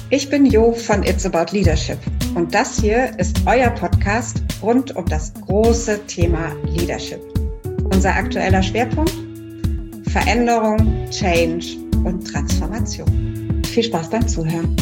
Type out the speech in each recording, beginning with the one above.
Ich bin Jo von It's About Leadership und das hier ist euer Podcast rund um das große Thema Leadership. Unser aktueller Schwerpunkt: Veränderung, Change und Transformation. Viel Spaß beim Zuhören.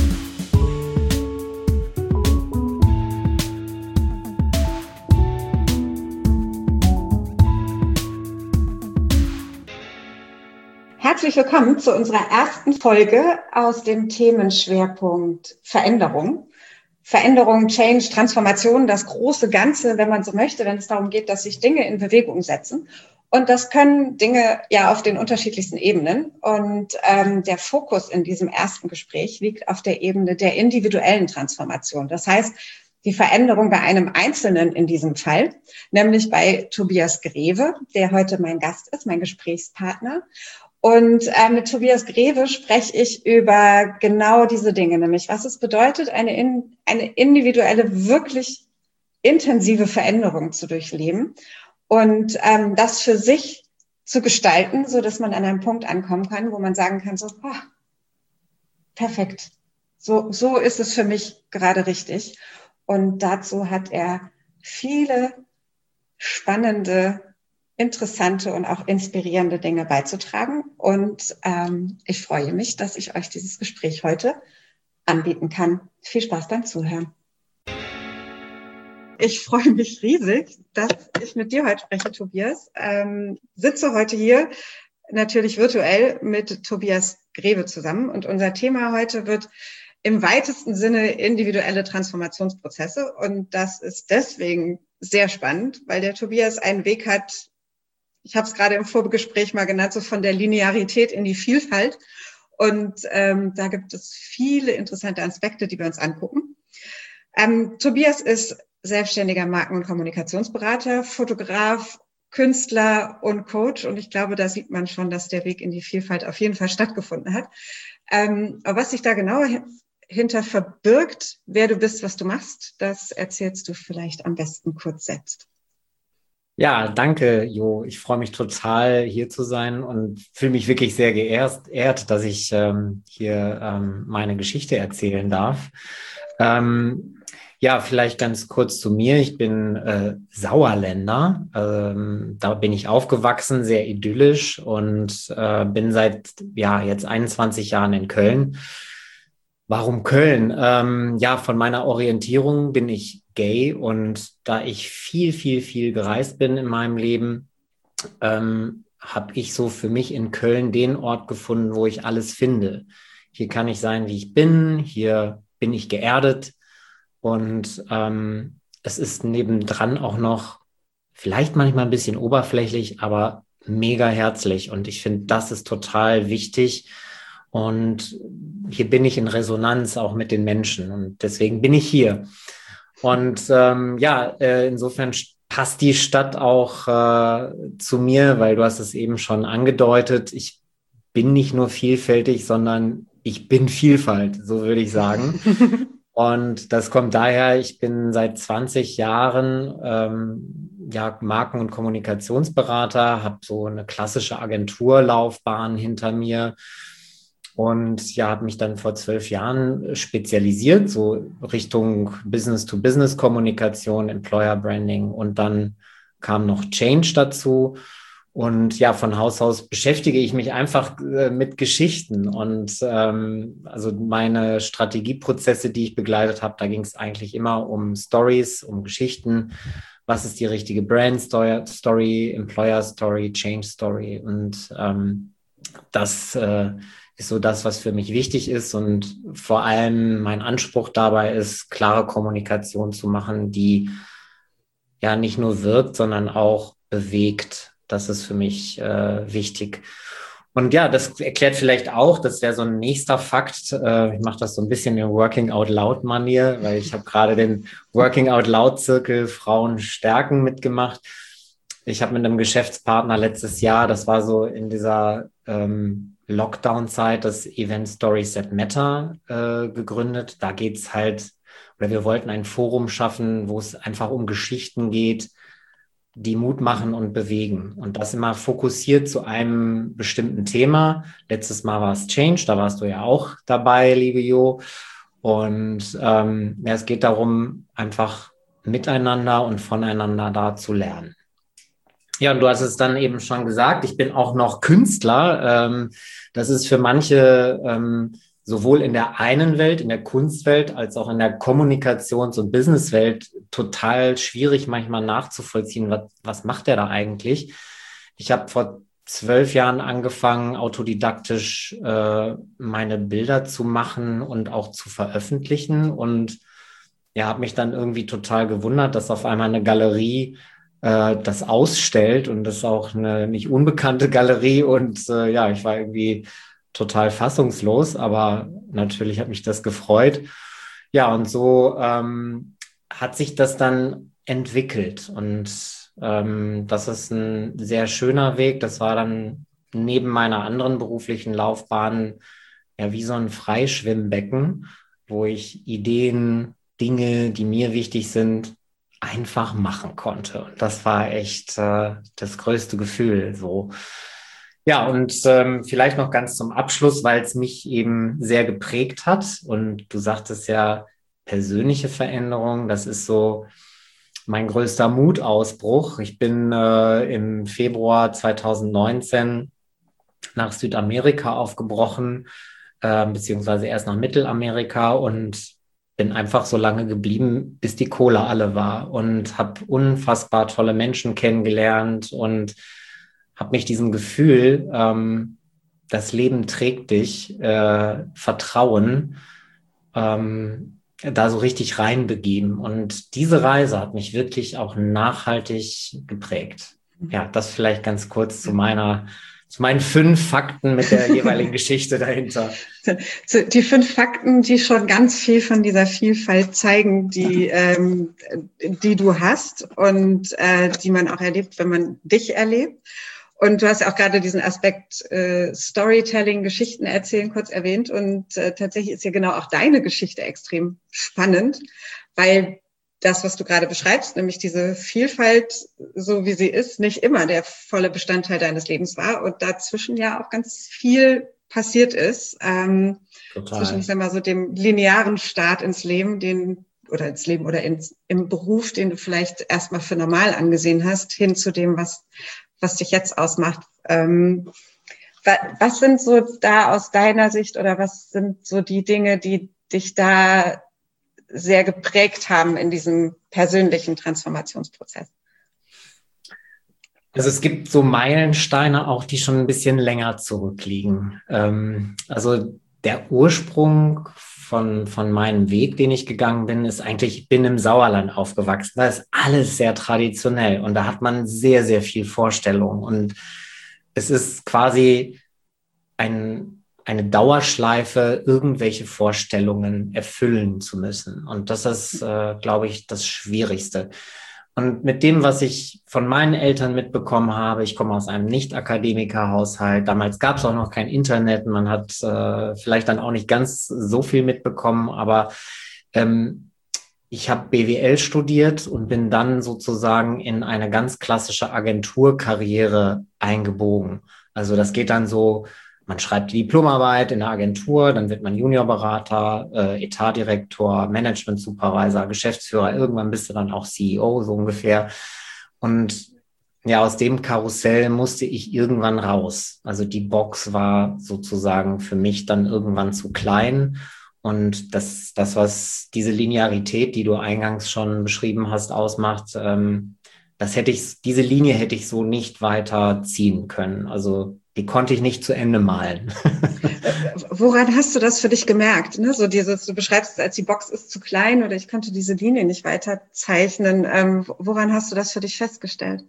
Herzlich willkommen zu unserer ersten Folge aus dem Themenschwerpunkt Veränderung. Veränderung, Change, Transformation, das große Ganze, wenn man so möchte, wenn es darum geht, dass sich Dinge in Bewegung setzen. Und das können Dinge ja auf den unterschiedlichsten Ebenen. Und der Fokus in diesem ersten Gespräch liegt auf der Ebene der individuellen Transformation. Das heißt, die Veränderung bei einem Einzelnen in diesem Fall, nämlich bei Tobias Greve, der heute mein Gast ist, mein Gesprächspartner. Und mit Tobias Greve spreche ich über genau diese Dinge, nämlich was es bedeutet, eine individuelle, wirklich intensive Veränderung zu durchleben und das für sich zu gestalten, so dass man an einem Punkt ankommen kann, wo man sagen kann, so, perfekt, so ist es für mich gerade richtig. Und dazu hat er viele spannende, interessante und auch inspirierende Dinge beizutragen. Und ich freue mich, dass ich euch dieses Gespräch heute anbieten kann. Viel Spaß beim Zuhören. Ich freue mich riesig, dass ich mit dir heute spreche, Tobias. Sitze heute hier natürlich virtuell mit Tobias Greve zusammen. Und unser Thema heute wird im weitesten Sinne individuelle Transformationsprozesse. Und das ist deswegen sehr spannend, weil der Tobias einen Weg hat, ich habe es gerade im Vorgespräch mal genannt, so von der Linearität in die Vielfalt. Und da gibt es viele interessante Aspekte, die wir uns angucken. Tobias ist selbstständiger Marken- und Kommunikationsberater, Fotograf, Künstler und Coach. Und ich glaube, da sieht man schon, dass der Weg in die Vielfalt auf jeden Fall stattgefunden hat. Aber was sich da genau hinter verbirgt, wer du bist, was du machst, das erzählst du vielleicht am besten kurz selbst. Ja, danke, Jo. Ich freue mich total, hier zu sein und fühle mich wirklich sehr geehrt, dass ich hier meine Geschichte erzählen darf. Ja, vielleicht ganz kurz zu mir. Ich bin Sauerländer. Da bin ich aufgewachsen, sehr idyllisch und bin seit jetzt 21 Jahren in Köln. Warum Köln? Ja, von meiner Orientierung bin ich gay und da ich viel gereist bin in meinem Leben, habe ich so für mich in Köln den Ort gefunden, wo ich alles finde. Hier kann ich sein, wie ich bin, hier bin ich geerdet und es ist nebendran auch noch vielleicht manchmal ein bisschen oberflächlich, aber mega herzlich und ich finde, das ist total wichtig. Und hier bin ich in Resonanz auch mit den Menschen und deswegen bin ich hier. Und insofern passt die Stadt auch zu mir, weil du hast es eben schon angedeutet. Ich bin nicht nur vielfältig, sondern ich bin Vielfalt, so würde ich sagen. Und das kommt daher, ich bin seit 20 Jahren Marken- und Kommunikationsberater, habe so eine klassische Agenturlaufbahn hinter mir. Und ja, habe mich dann vor 12 Jahren spezialisiert, so Richtung Business-to-Business-Kommunikation, Employer-Branding und dann kam noch Change dazu. Und ja, von Haus aus beschäftige ich mich einfach mit Geschichten und also meine Strategieprozesse, die ich begleitet habe, da ging es eigentlich immer um Stories, um Geschichten. Was ist die richtige Brand-Story, Employer-Story, Change-Story und das ist so das, was für mich wichtig ist und vor allem mein Anspruch dabei ist, klare Kommunikation zu machen, die ja nicht nur wirkt, sondern auch bewegt. Das ist für mich wichtig. Und ja, das erklärt vielleicht auch, das wäre so ein nächster Fakt. Ich mache das so ein bisschen in Working Out Loud Manier, weil ich habe gerade den Working Out Loud Zirkel Frauen stärken mitgemacht. Ich habe mit einem Geschäftspartner letztes Jahr, das war so in dieser Lockdown-Zeit, das Event Stories That Matter gegründet. Da geht's halt, oder wir wollten ein Forum schaffen, wo es einfach um Geschichten geht, die Mut machen und bewegen. Und das immer fokussiert zu einem bestimmten Thema. Letztes Mal war es Change, da warst du ja auch dabei, liebe Jo. Und es geht darum, einfach miteinander und voneinander da zu lernen. Ja, und du hast es dann eben schon gesagt, ich bin auch noch Künstler. Das ist für manche sowohl in der einen Welt, in der Kunstwelt, als auch in der Kommunikations- und Businesswelt total schwierig manchmal nachzuvollziehen, was macht der da eigentlich? Ich habe vor 12 Jahren angefangen, autodidaktisch meine Bilder zu machen und auch zu veröffentlichen und ja, habe mich dann irgendwie total gewundert, dass auf einmal eine Galerie das ausstellt und das ist auch eine nicht unbekannte Galerie und ja, ich war irgendwie total fassungslos, aber natürlich hat mich das gefreut. Ja, und so hat sich das dann entwickelt und das ist ein sehr schöner Weg. Das war dann neben meiner anderen beruflichen Laufbahn ja wie so ein Freischwimmbecken, wo ich Ideen, Dinge, die mir wichtig sind, einfach machen konnte. Und das war echt das größte Gefühl. So. Ja, und vielleicht noch ganz zum Abschluss, weil es mich eben sehr geprägt hat. Und du sagtest ja, persönliche Veränderung, das ist so mein größter Mutausbruch. Ich bin im Februar 2019 nach Südamerika aufgebrochen, beziehungsweise erst nach Mittelamerika und bin einfach so lange geblieben, bis die Kohle alle war und habe unfassbar tolle Menschen kennengelernt und habe mich diesem Gefühl, das Leben trägt dich, Vertrauen, da so richtig reinbegeben. Und diese Reise hat mich wirklich auch nachhaltig geprägt. Ja, das vielleicht ganz kurz zu meinen 5 Fakten mit der jeweiligen Geschichte dahinter. Die 5 Fakten, die schon ganz viel von dieser Vielfalt zeigen, die du hast und die man auch erlebt, wenn man dich erlebt. Und du hast ja auch gerade diesen Aspekt Storytelling, Geschichten erzählen kurz erwähnt. Und tatsächlich ist ja genau auch deine Geschichte extrem spannend, weil das, was du gerade beschreibst, nämlich diese Vielfalt, so wie sie ist, nicht immer der volle Bestandteil deines Lebens war und dazwischen ja auch ganz viel passiert ist. Zwischen, ich sag mal, so dem linearen Start ins Leben, im Beruf, den du vielleicht erstmal für normal angesehen hast, hin zu dem, was dich jetzt ausmacht. Was sind so da aus deiner Sicht oder was sind so die Dinge, die dich da sehr geprägt haben in diesem persönlichen Transformationsprozess? Also es gibt so Meilensteine auch, die schon ein bisschen länger zurückliegen. Also der Ursprung von meinem Weg, den ich gegangen bin, ist eigentlich, ich bin im Sauerland aufgewachsen. Da ist alles sehr traditionell und da hat man sehr, sehr viel Vorstellung. Und es ist quasi eine Dauerschleife, irgendwelche Vorstellungen erfüllen zu müssen. Und das ist, glaube ich, das Schwierigste. Und mit dem, was ich von meinen Eltern mitbekommen habe, ich komme aus einem Nicht-Akademiker-Haushalt. Damals gab es auch noch kein Internet. Man hat vielleicht dann auch nicht ganz so viel mitbekommen, aber ich habe BWL studiert und bin dann sozusagen in eine ganz klassische Agenturkarriere eingebogen. Also das geht dann so, man schreibt die Diplomarbeit in der Agentur, dann wird man Juniorberater, Etatdirektor, Management Supervisor, Geschäftsführer, irgendwann bist du dann auch CEO, so ungefähr. Und ja, aus dem Karussell musste ich irgendwann raus. Also die Box war sozusagen für mich dann irgendwann zu klein. Und was diese Linearität, die du eingangs schon beschrieben hast, ausmacht, diese Linie hätte ich so nicht weiter ziehen können. Also die konnte ich nicht zu Ende malen. Woran hast du das für dich gemerkt? Ne? So du beschreibst es als die Box ist zu klein oder ich konnte diese Linie nicht weiter zeichnen. Woran hast du das für dich festgestellt?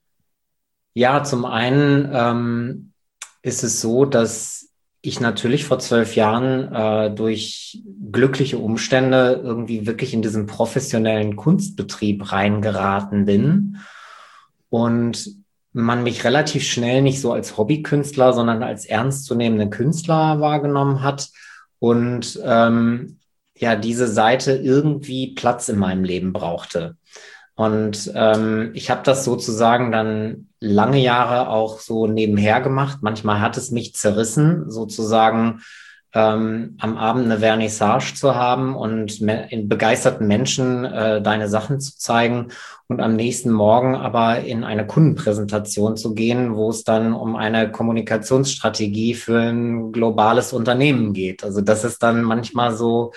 Ja, zum einen ist es so, dass ich natürlich vor 12 Jahren durch glückliche Umstände irgendwie wirklich in diesen professionellen Kunstbetrieb reingeraten bin und man mich relativ schnell nicht so als Hobbykünstler, sondern als ernstzunehmenden Künstler wahrgenommen hat und ja, diese Seite irgendwie Platz in meinem Leben brauchte. Und ich habe das sozusagen dann lange Jahre auch so nebenher gemacht. Manchmal hat es mich zerrissen, sozusagen am Abend eine Vernissage zu haben und begeisterten Menschen deine Sachen zu zeigen und am nächsten Morgen aber in eine Kundenpräsentation zu gehen, wo es dann um eine Kommunikationsstrategie für ein globales Unternehmen geht. Also das ist dann manchmal so,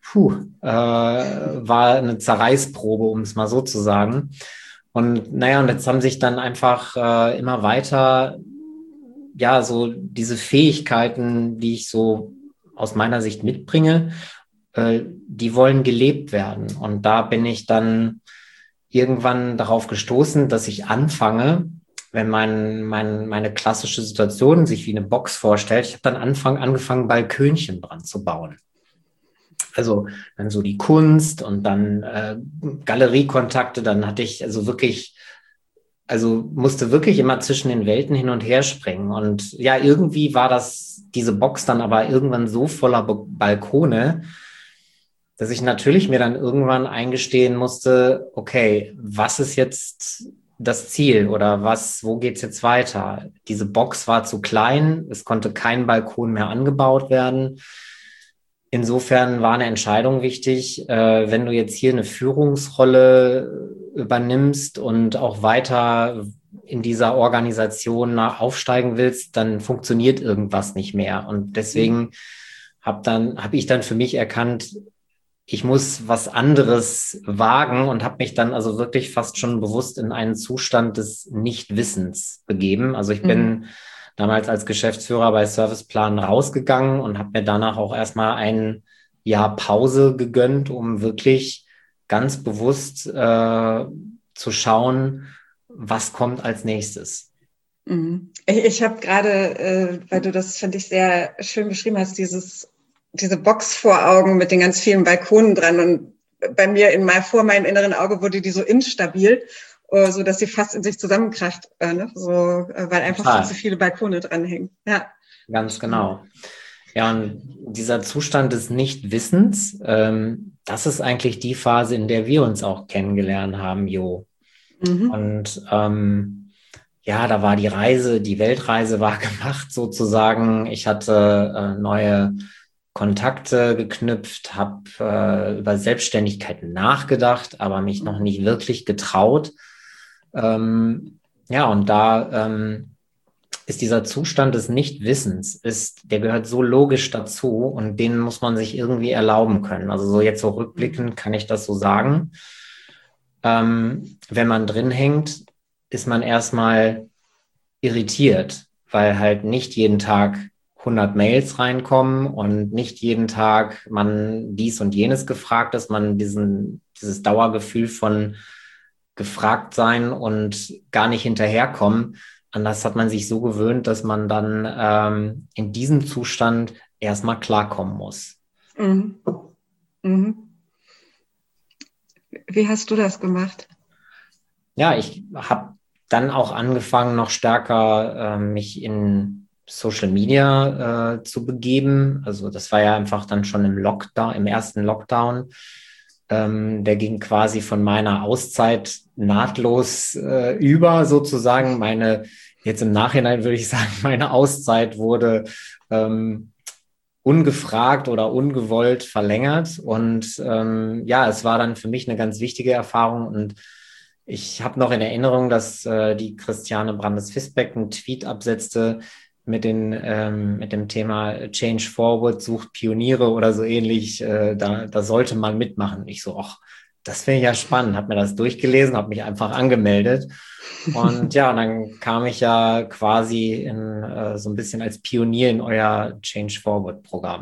war eine Zerreißprobe, um es mal so zu sagen. Und naja, und jetzt haben sich dann einfach immer weiter, ja, so diese Fähigkeiten, die ich so aus meiner Sicht mitbringe, die wollen gelebt werden. Und da bin ich dann irgendwann darauf gestoßen, dass ich anfange, wenn meine klassische Situation sich wie eine Box vorstellt, ich habe dann angefangen, Balkönchen dran zu bauen. Also dann so die Kunst und dann Galeriekontakte, dann hatte ich also wirklich, also musste wirklich immer zwischen den Welten hin und her springen. Und ja, irgendwie war diese Box dann aber irgendwann so voller Balkone, dass ich natürlich mir dann irgendwann eingestehen musste, okay, was ist jetzt das Ziel oder wo geht's jetzt weiter? Diese Box war zu klein, es konnte kein Balkon mehr angebaut werden. Insofern war eine Entscheidung wichtig, wenn du jetzt hier eine Führungsrolle übernimmst und auch weiter in dieser Organisation aufsteigen willst, dann funktioniert irgendwas nicht mehr. Und deswegen habe ich dann für mich erkannt, ich muss was anderes wagen und habe mich dann also wirklich fast schon bewusst in einen Zustand des Nichtwissens begeben. Also ich bin damals als Geschäftsführer bei Serviceplan rausgegangen und habe mir danach auch erstmal ein Jahr Pause gegönnt, um wirklich ganz bewusst zu schauen, was kommt als nächstes. Ich habe gerade, weil du das, finde ich, sehr schön beschrieben hast, diese Box vor Augen mit den ganz vielen Balkonen dran. Und bei mir vor meinem inneren Auge wurde die so instabil, so dass sie fast in sich zusammenkracht, weil einfach zu viele Balkone dranhängen. Ja, ganz genau. Ja, und dieser Zustand des Nichtwissens, das ist eigentlich die Phase, in der wir uns auch kennengelernt haben, Jo. Und ja, da war die Weltreise war gemacht sozusagen. Ich hatte neue Kontakte geknüpft, habe über Selbstständigkeit nachgedacht, aber mich noch nicht wirklich getraut. Ja, und da ist dieser Zustand des Nichtwissens, der gehört so logisch dazu und den muss man sich irgendwie erlauben können. Also so jetzt so rückblickend kann ich das so sagen. Wenn man drin hängt, ist man erstmal irritiert, weil halt nicht jeden Tag 100 Mails reinkommen und nicht jeden Tag man dies und jenes gefragt ist, man dieses Dauergefühl von gefragt sein und gar nicht hinterherkommen. An das hat man sich so gewöhnt, dass man dann in diesem Zustand erstmal klarkommen muss. Wie hast du das gemacht? Ja, ich habe dann auch angefangen, noch stärker mich in Social Media zu begeben. Also das war ja einfach dann schon im ersten Lockdown. Der ging quasi von meiner Auszeit nahtlos über sozusagen. Jetzt im Nachhinein würde ich sagen, meine Auszeit wurde ungefragt oder ungewollt verlängert. Und ja, es war dann für mich eine ganz wichtige Erfahrung. Und ich habe noch in Erinnerung, dass die Christiane Brandes-Fisbeck einen Tweet absetzte mit dem Thema Change Forward sucht Pioniere oder so ähnlich. Da sollte man mitmachen. Ich so, ach, das finde ich ja spannend. Habe mir das durchgelesen, habe mich einfach angemeldet. Und ja, und dann kam ich ja quasi so ein bisschen als Pionier in euer Change Forward Programm.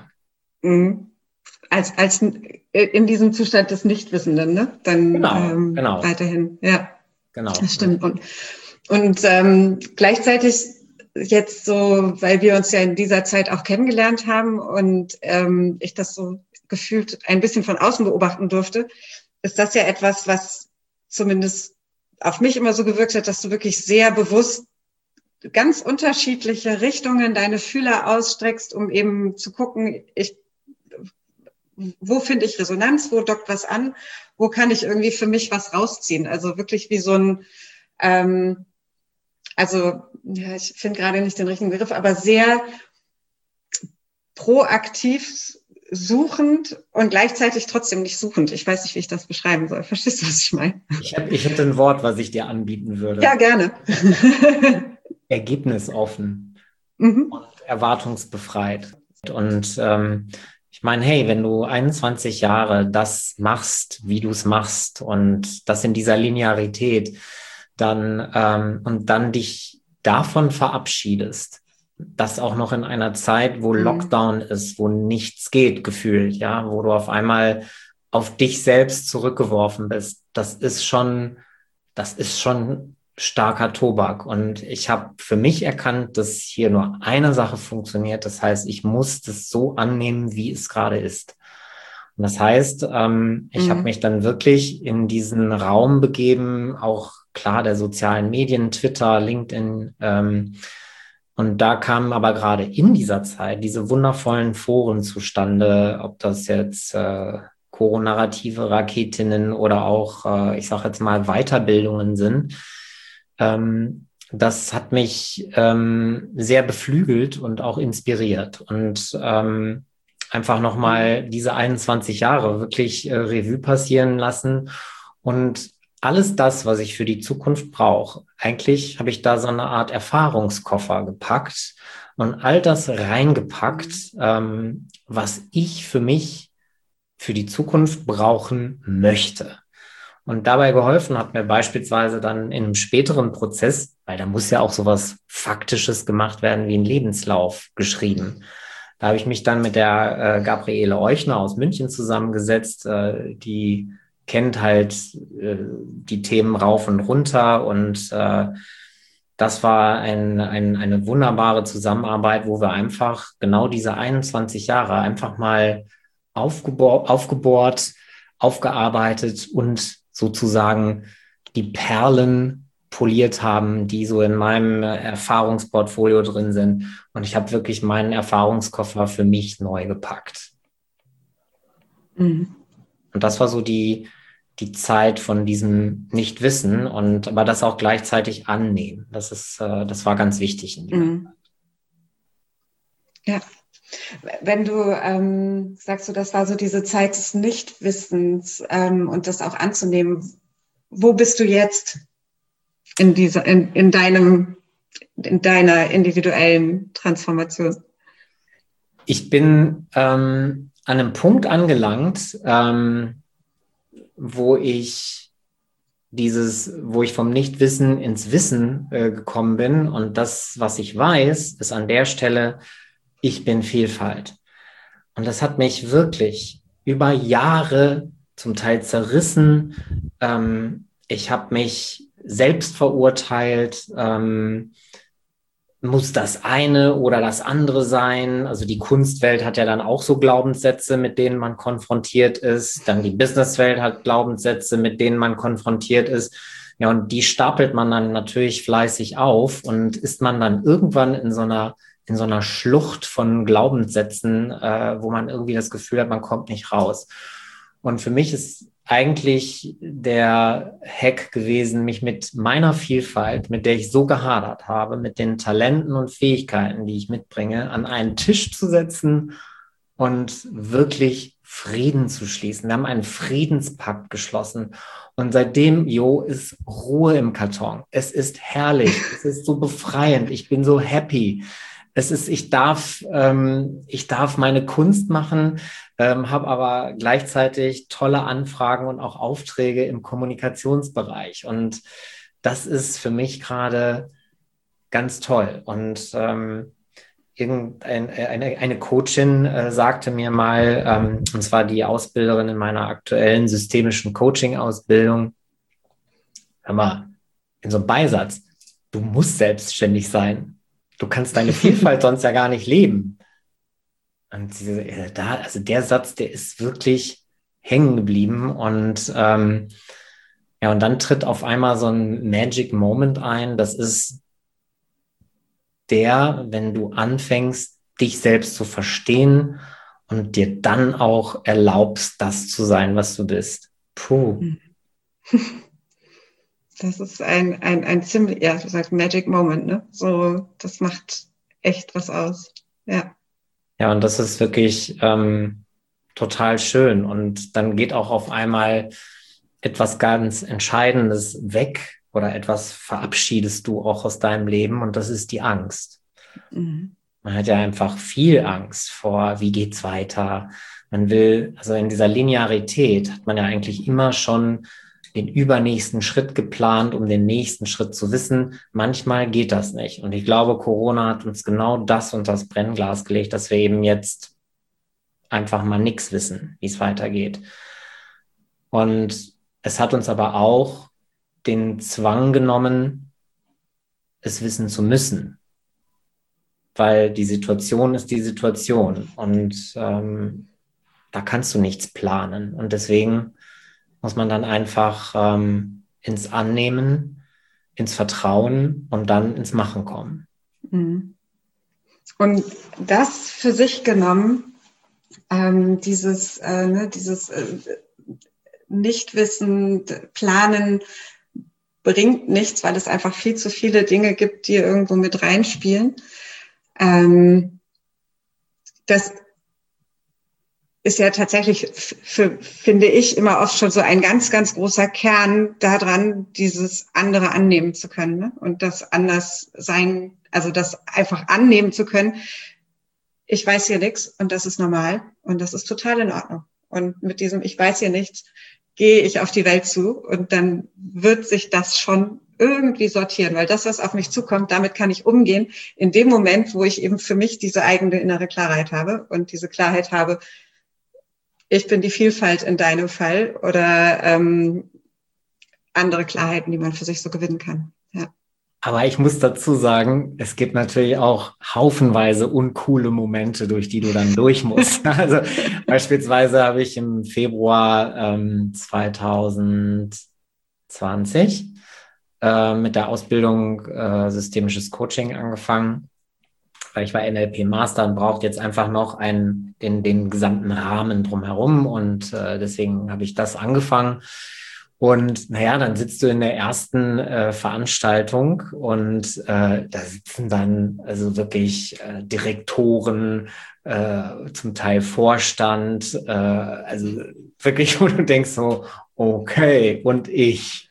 Als in diesem Zustand des Nichtwissenden, ne? Dann genau. Weiterhin, ja. Genau. Das stimmt. Und gleichzeitig jetzt so, weil wir uns ja in dieser Zeit auch kennengelernt haben und ich das so gefühlt ein bisschen von außen beobachten durfte, ist das ja etwas, was zumindest auf mich immer so gewirkt hat, dass du wirklich sehr bewusst ganz unterschiedliche Richtungen deine Fühler ausstreckst, um eben zu gucken, wo finde ich Resonanz, wo dockt was an, wo kann ich irgendwie für mich was rausziehen. Also wirklich wie so ein, ich finde gerade nicht den richtigen Begriff, aber sehr proaktiv suchend und gleichzeitig trotzdem nicht suchend. Ich weiß nicht, wie ich das beschreiben soll. Verstehst du, was ich meine? Ich hätte ein Wort, was ich dir anbieten würde. Ja, gerne. Ergebnisoffen Mhm. und erwartungsbefreit. Und ich meine, hey, wenn du 21 Jahre das machst, wie du es machst und das in dieser Linearität, dann und dann dich davon verabschiedest, das auch noch in einer Zeit, wo Lockdown ist, wo nichts geht, gefühlt, ja, wo du auf einmal auf dich selbst zurückgeworfen bist, das ist schon starker Tobak. Und ich habe für mich erkannt, dass hier nur eine Sache funktioniert. Das heißt, ich muss das so annehmen, wie es gerade ist. Und das heißt, ich habe mich dann wirklich in diesen Raum begeben, auch klar der sozialen Medien, Twitter, LinkedIn. Und da kamen aber gerade in dieser Zeit diese wundervollen Foren zustande, ob das jetzt Coronarrative Raketinnen oder auch, ich sage jetzt mal, Weiterbildungen sind. Das hat mich sehr beflügelt und auch inspiriert und einfach nochmal diese 21 Jahre wirklich Revue passieren lassen und alles das, was ich für die Zukunft brauche. Eigentlich habe ich da so eine Art Erfahrungskoffer gepackt und all das reingepackt, was ich für mich für die Zukunft brauchen möchte. Und dabei geholfen hat mir beispielsweise dann in einem späteren Prozess, weil da muss ja auch sowas Faktisches gemacht werden, wie ein Lebenslauf geschrieben. Da habe ich mich dann mit der Gabriele Euchner aus München zusammengesetzt, die kennt halt die Themen rauf und runter und das war eine wunderbare Zusammenarbeit, wo wir einfach genau diese 21 Jahre einfach mal aufgebohrt, aufgearbeitet und sozusagen die Perlen poliert haben, die so in meinem Erfahrungsportfolio drin sind. Und ich habe wirklich meinen Erfahrungskoffer für mich neu gepackt. Mhm. Und das war so die Zeit von diesem Nichtwissen und aber das auch gleichzeitig annehmen. Das war ganz wichtig in dem Moment. Ja. Wenn du sagst, das war so diese Zeit des Nichtwissens und das auch anzunehmen, wo bist du jetzt in deiner individuellen Transformation? Ich bin an einem Punkt angelangt, wo ich vom Nichtwissen ins Wissen gekommen bin. Und das, was ich weiß, ist an der Stelle, ich bin Vielfalt. Und das hat mich wirklich über Jahre zum Teil zerrissen. Ich habe mich selbst verurteilt. Muss das eine oder das andere sein? Also die Kunstwelt hat ja dann auch so Glaubenssätze, mit denen man konfrontiert ist. Dann die Businesswelt hat Glaubenssätze, mit denen man konfrontiert ist. Ja, und die stapelt man dann natürlich fleißig auf und ist man dann irgendwann in so einer Schlucht von Glaubenssätzen, wo man irgendwie das Gefühl hat, man kommt nicht raus. Und für mich ist eigentlich der Hack gewesen, mich mit meiner Vielfalt, mit der ich so gehadert habe, mit den Talenten und Fähigkeiten, die ich mitbringe, an einen Tisch zu setzen und wirklich Frieden zu schließen. Wir haben einen Friedenspakt geschlossen. Und seitdem, ist Ruhe im Karton. Es ist herrlich. Es ist so befreiend. Ich bin so happy. Ich darf meine Kunst machen, habe aber gleichzeitig tolle Anfragen und auch Aufträge im Kommunikationsbereich. Und das ist für mich gerade ganz toll. Und eine Coachin sagte mir mal, und zwar die Ausbilderin in meiner aktuellen systemischen Coaching-Ausbildung, hör mal, in so einem Beisatz, du musst selbstständig sein. Du kannst deine Vielfalt sonst ja gar nicht leben. Und der Satz, der ist wirklich hängen geblieben. Und und dann tritt auf einmal so ein Magic Moment ein. Das ist wenn du anfängst, dich selbst zu verstehen und dir dann auch erlaubst, das zu sein, was du bist. Puh. Das ist ein ziemlich, du sagst Magic Moment, ne? So, das macht echt was aus. Ja. Ja, und das ist wirklich total schön. Und dann geht auch auf einmal etwas ganz Entscheidendes weg oder etwas verabschiedest du auch aus deinem Leben und das ist die Angst. Mhm. Man hat ja einfach viel Angst vor, wie geht's weiter. Man will, also in dieser Linearität hat man ja eigentlich immer schon den übernächsten Schritt geplant, um den nächsten Schritt zu wissen. Manchmal geht das nicht. Und ich glaube, Corona hat uns genau das unter das Brennglas gelegt, dass wir eben jetzt einfach mal nichts wissen, wie es weitergeht. Und es hat uns aber auch den Zwang genommen, es wissen zu müssen, weil die Situation ist die Situation und da kannst du nichts planen. Und deswegen muss man dann einfach ins Annehmen, ins Vertrauen und dann ins Machen kommen. Mhm. Und das für sich genommen, dieses Nichtwissen, Planen bringt nichts, weil es einfach viel zu viele Dinge gibt, die irgendwo mit reinspielen. Das ist ja tatsächlich, finde ich, immer oft schon so ein ganz, ganz großer Kern daran, dieses andere annehmen zu können, ne? Und das anders sein, also das einfach annehmen zu können. Ich weiß hier nichts und das ist normal und das ist total in Ordnung. Und mit diesem Ich weiß hier nichts gehe ich auf die Welt zu und dann wird sich das schon irgendwie sortieren, weil das, was auf mich zukommt, damit kann ich umgehen in dem Moment, wo ich eben für mich diese eigene innere Klarheit habe und diese Klarheit habe, ich bin die Vielfalt in deinem Fall oder andere Klarheiten, die man für sich so gewinnen kann. Ja. Aber ich muss dazu sagen, es gibt natürlich auch haufenweise uncoole Momente, durch die du dann durch musst. Also beispielsweise habe ich im Februar 2020 mit der Ausbildung systemisches Coaching angefangen, weil ich war NLP-Master und brauchte jetzt einfach noch den gesamten Rahmen drumherum und deswegen habe ich das angefangen. Und naja, dann sitzt du in der ersten Veranstaltung und da sitzen dann also wirklich Direktoren, zum Teil Vorstand, also wirklich, wo du denkst so, okay, und ich.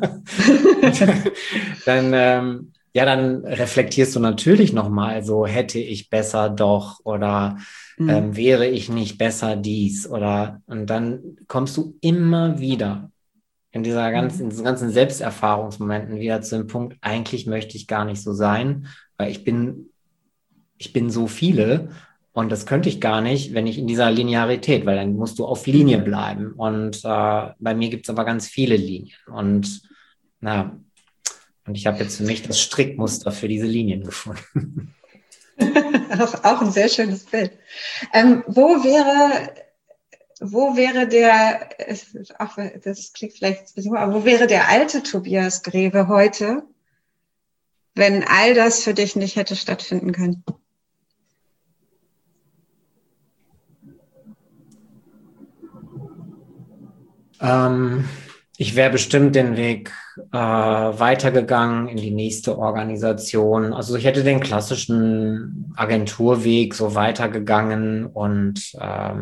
Dann, dann reflektierst du natürlich nochmal so, hätte ich besser doch oder wäre ich nicht besser dies oder und dann kommst du immer wieder in in diesen ganzen Selbsterfahrungsmomenten wieder zu dem Punkt, eigentlich möchte ich gar nicht so sein, weil ich bin so viele und das könnte ich gar nicht, wenn ich in dieser Linearität, weil dann musst du auf Linie bleiben. Und bei mir gibt es aber ganz viele Linien. Und und ich habe jetzt für mich das Strickmuster für diese Linien gefunden. Auch ein sehr schönes Bild. Wo wäre der, auch das klingt vielleicht ein bisschen, aber wo wäre der alte Tobias Greve heute, wenn all das für dich nicht hätte stattfinden können? Ich wäre bestimmt den Weg weitergegangen in die nächste Organisation. Also ich hätte den klassischen Agenturweg so weitergegangen und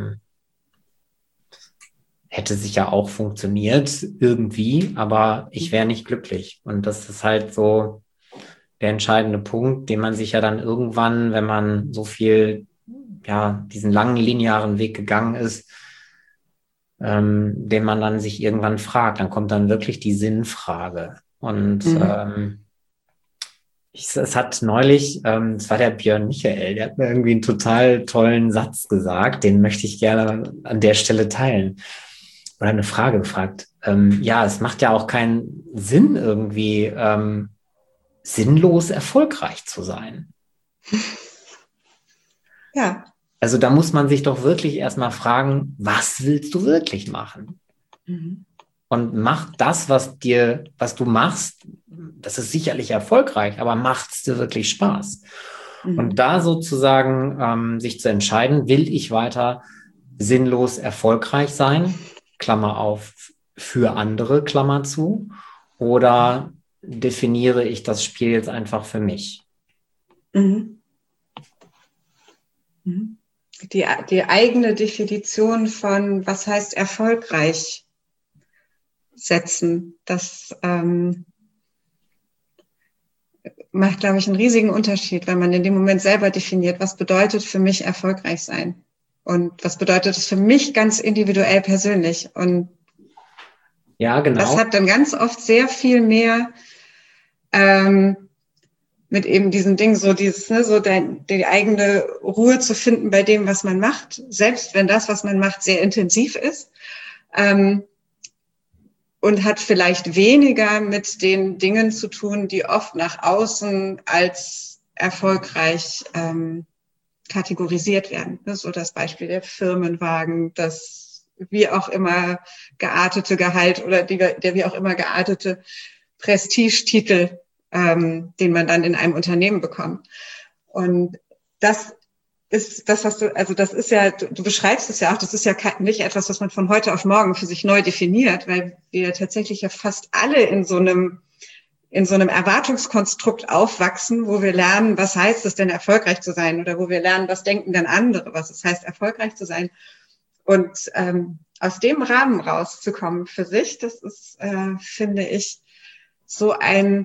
hätte sicher auch funktioniert irgendwie, aber ich wäre nicht glücklich. Und das ist halt so der entscheidende Punkt, den man sich ja dann irgendwann, wenn man so viel, ja, diesen langen linearen Weg gegangen ist, den man dann sich irgendwann fragt. Dann kommt dann wirklich die Sinnfrage. Und es hat neulich, es war der Björn Michael, der hat mir irgendwie einen total tollen Satz gesagt, den möchte ich gerne an der Stelle teilen. Oder eine Frage gefragt. Ja, es macht ja auch keinen Sinn, irgendwie sinnlos erfolgreich zu sein. Ja. Also da muss man sich doch wirklich erstmal fragen, was willst du wirklich machen? Und mach das, was du machst, das ist sicherlich erfolgreich, aber macht es dir wirklich Spaß? Und da sozusagen sich zu entscheiden, will ich weiter sinnlos erfolgreich sein, Klammer auf, für andere, Klammer zu, oder definiere ich das Spiel jetzt einfach für mich? die eigene Definition von, was heißt erfolgreich setzen. Das macht, glaube ich, einen riesigen Unterschied, wenn man in dem Moment selber definiert, was bedeutet für mich erfolgreich sein und was bedeutet es für mich ganz individuell persönlich. Und ja, genau. Das hat dann ganz oft sehr viel mehr mit eben diesen Dingen, so dieses, ne, so die eigene Ruhe zu finden bei dem, was man macht, selbst wenn das, was man macht, sehr intensiv ist. Und hat vielleicht weniger mit den Dingen zu tun, die oft nach außen als erfolgreich kategorisiert werden. So das Beispiel der Firmenwagen, das wie auch immer geartete Gehalt oder der wie auch immer geartete Prestigetitel, den man dann in einem Unternehmen bekommt. Und das ist das, was das ist ja, du beschreibst es ja auch, das ist ja nicht etwas, was man von heute auf morgen für sich neu definiert, weil wir tatsächlich ja fast alle in so einem Erwartungskonstrukt aufwachsen, wo wir lernen, was heißt es denn, erfolgreich zu sein, oder wo wir lernen, was denken denn andere, was es heißt, erfolgreich zu sein. Und aus dem Rahmen rauszukommen für sich, das ist, finde ich, so ein,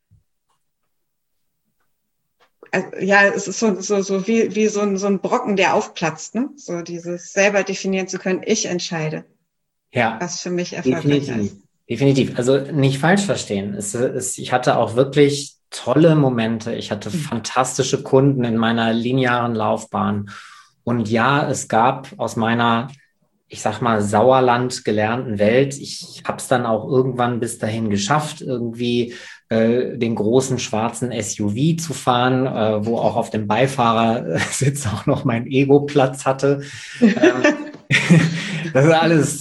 es ist so wie so ein Brocken, der aufplatzt, ne? So dieses selber definieren zu können, ich entscheide, was für mich erfolgreich ist. Definitiv. Also nicht falsch verstehen. Ich hatte auch wirklich tolle Momente. Ich hatte fantastische Kunden in meiner linearen Laufbahn. Und ja, es gab aus meiner, ich sag mal, Sauerland gelernten Welt, ich habe es dann auch irgendwann bis dahin geschafft, irgendwie den großen schwarzen SUV zu fahren, wo auch auf dem Beifahrersitz auch noch mein Ego Platz hatte. Das ist alles,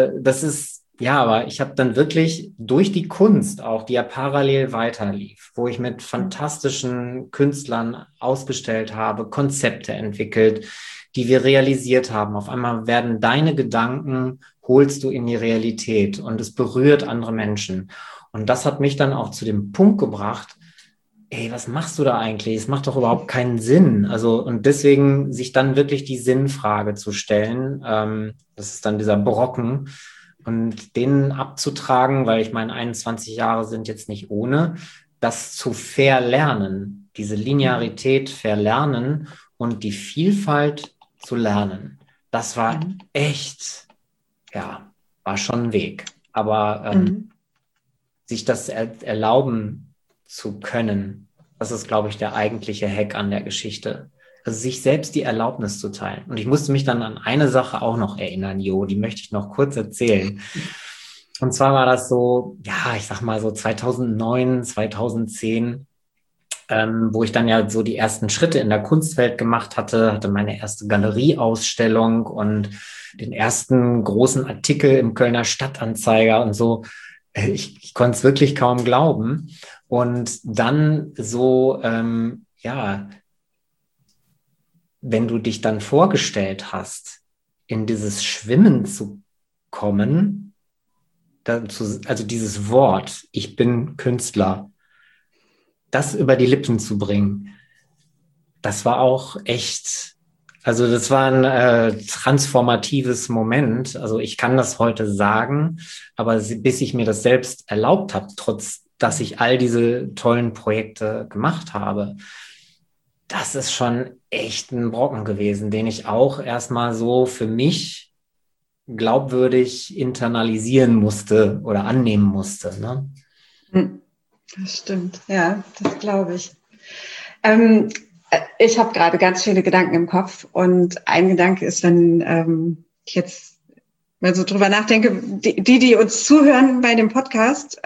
ja, aber ich habe dann wirklich durch die Kunst auch, die ja parallel weiterlief, wo ich mit fantastischen Künstlern ausgestellt habe, Konzepte entwickelt, die wir realisiert haben. Auf einmal werden deine Gedanken, holst du in die Realität und es berührt andere Menschen. Und das hat mich dann auch zu dem Punkt gebracht, ey, was machst du da eigentlich? Es macht doch überhaupt keinen Sinn. Also, und deswegen sich dann wirklich die Sinnfrage zu stellen, das ist dann dieser Brocken, und den abzutragen, weil ich meine, 21 Jahre sind jetzt nicht ohne, das zu verlernen, diese Linearität verlernen und die Vielfalt zu lernen. Das war echt, ja, war schon ein Weg. Aber sich das erlauben zu können, das ist, glaube ich, der eigentliche Hack an der Geschichte. Also sich selbst die Erlaubnis zu teilen. Und ich musste mich dann an eine Sache auch noch erinnern, Jo, die möchte ich noch kurz erzählen. Und zwar war das so, ja, ich sag mal so 2009, 2010, wo ich dann ja so die ersten Schritte in der Kunstwelt gemacht hatte meine erste Galerieausstellung und den ersten großen Artikel im Kölner Stadtanzeiger und so. Ich konnte es wirklich kaum glauben. Und dann so, wenn du dich dann vorgestellt hast, in dieses Schwimmen zu kommen, also dieses Wort, ich bin Künstler, das über die Lippen zu bringen, das war auch echt, also das war ein transformatives Moment. Also ich kann das heute sagen, aber bis ich mir das selbst erlaubt habe, trotz dass ich all diese tollen Projekte gemacht habe, das ist schon echt ein Brocken gewesen, den ich auch erstmal so für mich glaubwürdig internalisieren musste oder annehmen musste. Ne? Das stimmt, ja, das glaube ich. Ich habe gerade ganz viele Gedanken im Kopf und ein Gedanke ist, wenn ich jetzt mal so drüber nachdenke, die uns zuhören bei dem Podcast,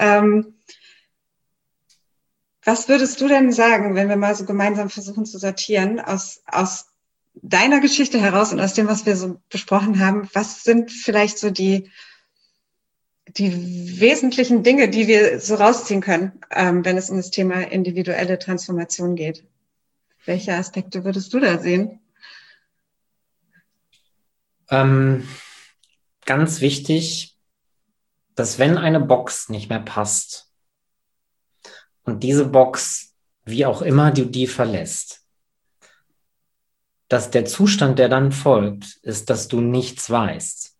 was würdest du denn sagen, wenn wir mal so gemeinsam versuchen zu sortieren, aus deiner Geschichte heraus und aus dem, was wir so besprochen haben, was sind vielleicht so die wesentlichen Dinge, die wir so rausziehen können, wenn es um das Thema individuelle Transformation geht? Welche Aspekte würdest du da sehen? Ganz wichtig, dass wenn eine Box nicht mehr passt und diese Box, wie auch immer du die verlässt, dass der Zustand, der dann folgt, ist, dass du nichts weißt.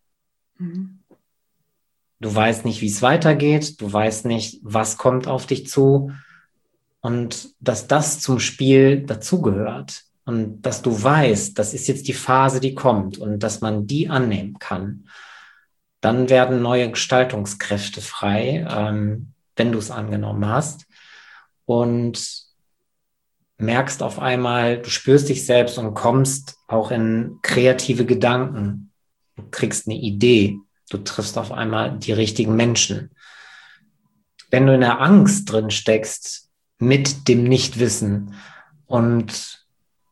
Du weißt nicht, wie es weitergeht, du weißt nicht, was kommt auf dich zu und dass das zum Spiel dazugehört und dass du weißt, das ist jetzt die Phase, die kommt und dass man die annehmen kann. Dann werden neue Gestaltungskräfte frei, wenn du es angenommen hast und merkst auf einmal, du spürst dich selbst und kommst auch in kreative Gedanken. Du kriegst eine Idee. Du triffst auf einmal die richtigen Menschen. Wenn du in der Angst drin steckst, mit dem Nichtwissen und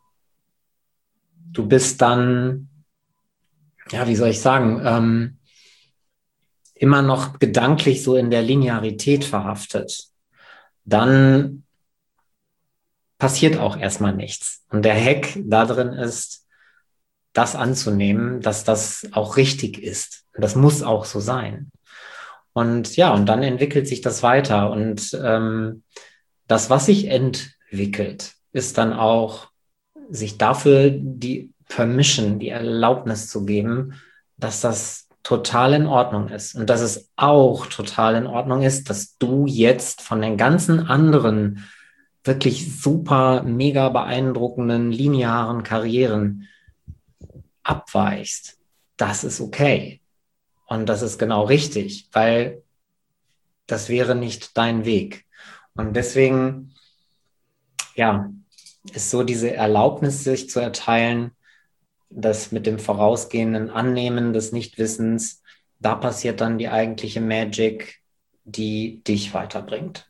du bist dann, ja, wie soll ich sagen, immer noch gedanklich so in der Linearität verhaftet, dann passiert auch erstmal nichts. Und der Hack da drin ist, das anzunehmen, dass das auch richtig ist. Das muss auch so sein. Und ja, und dann entwickelt sich das weiter. Und das, was sich entwickelt, ist dann auch, sich dafür die Permission, die Erlaubnis zu geben, dass das total in Ordnung ist. Und dass es auch total in Ordnung ist, dass du jetzt von den ganzen anderen wirklich super, mega beeindruckenden, linearen Karrieren abweichst. Das ist okay. Und das ist genau richtig, weil das wäre nicht dein Weg. Und deswegen, ja, ist so diese Erlaubnis, sich zu erteilen, das mit dem vorausgehenden Annehmen des Nichtwissens, da passiert dann die eigentliche Magic, die dich weiterbringt.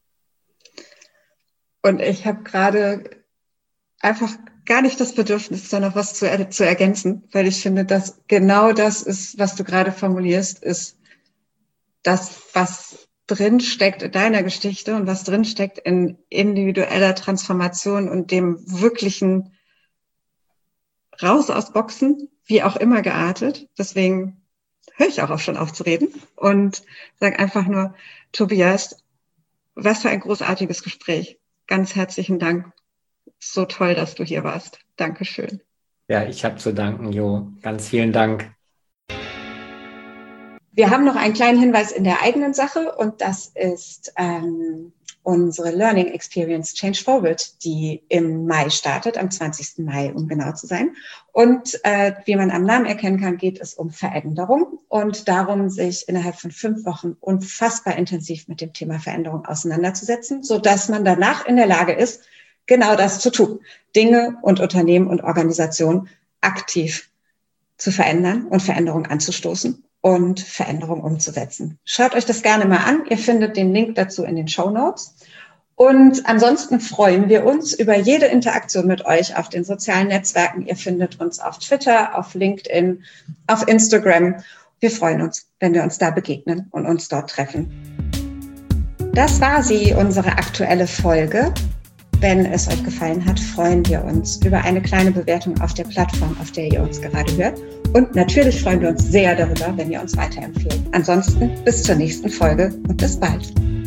Und ich habe gerade einfach gar nicht das Bedürfnis, da noch was zu ergänzen, weil ich finde, dass genau das ist, was du gerade formulierst, ist das, was drinsteckt in deiner Geschichte und was drinsteckt in individueller Transformation und dem wirklichen Raus aus Boxen, wie auch immer geartet. Deswegen höre ich auch schon auf zu reden und sage einfach nur, Tobias, was für ein großartiges Gespräch. Ganz herzlichen Dank. So toll, dass du hier warst. Dankeschön. Ja, ich habe zu danken, Jo. Ganz vielen Dank. Wir haben noch einen kleinen Hinweis in der eigenen Sache und das ist unsere Learning Experience Change Forward, die im Mai startet, am 20. Mai, um genau zu sein. Und wie man am Namen erkennen kann, geht es um Veränderung und darum, sich innerhalb von 5 Wochen unfassbar intensiv mit dem Thema Veränderung auseinanderzusetzen, sodass man danach in der Lage ist, genau das zu tun. Dinge und Unternehmen und Organisationen aktiv zu verändern und Veränderung anzustoßen und Veränderung umzusetzen. Schaut euch das gerne mal an. Ihr findet den Link dazu in den Shownotes. Und ansonsten freuen wir uns über jede Interaktion mit euch auf den sozialen Netzwerken. Ihr findet uns auf Twitter, auf LinkedIn, auf Instagram. Wir freuen uns, wenn wir uns da begegnen und uns dort treffen. Das war sie, unsere aktuelle Folge. Wenn es euch gefallen hat, freuen wir uns über eine kleine Bewertung auf der Plattform, auf der ihr uns gerade hört. Und natürlich freuen wir uns sehr darüber, wenn ihr uns weiterempfehlt. Ansonsten bis zur nächsten Folge und bis bald.